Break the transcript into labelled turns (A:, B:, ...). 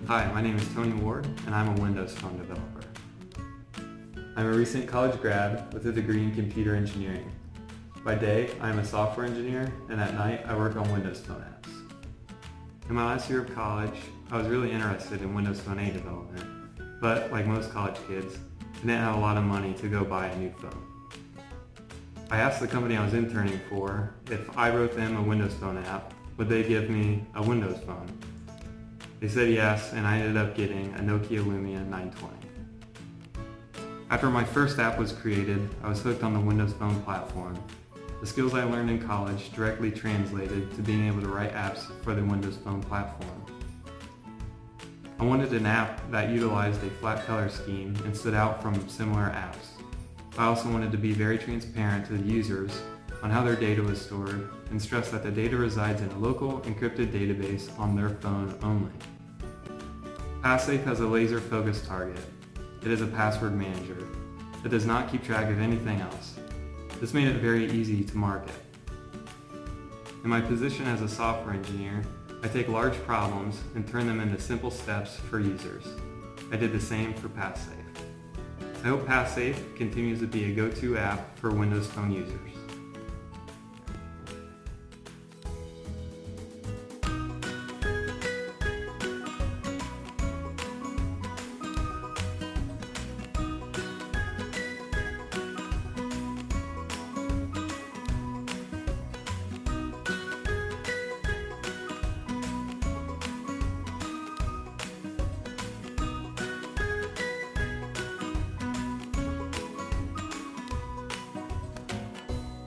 A: Hi, my name is Tony Ward, and I'm a Windows Phone developer. I'm a recent college grad with a degree in computer engineering. By day, I'm a software engineer, and at night, I work on Windows Phone apps. In my last year of college, I was really interested in Windows Phone 8 development, but like most college kids, I didn't have a lot of money to go buy a new phone. I asked the company I was interning for if I wrote them a Windows Phone app, would they give me a Windows Phone? They said yes, and I ended up getting a Nokia Lumia 920. After my first app was created, I was hooked on the Windows Phone platform. The skills I learned in college directly translated to being able to write apps for the Windows Phone platform. I wanted an app that utilized a flat color scheme and stood out from similar apps. I also wanted to be very transparent to the users on how their data was stored and stress that the data resides in a local encrypted database on their phone only. PassSafe has a laser-focused target. It is a password manager. It does not keep track of anything else. This made it very easy to market. In my position as a software engineer, I take large problems and turn them into simple steps for users. I did the same for PassSafe. I hope PassSafe continues to be a go-to app for Windows Phone users.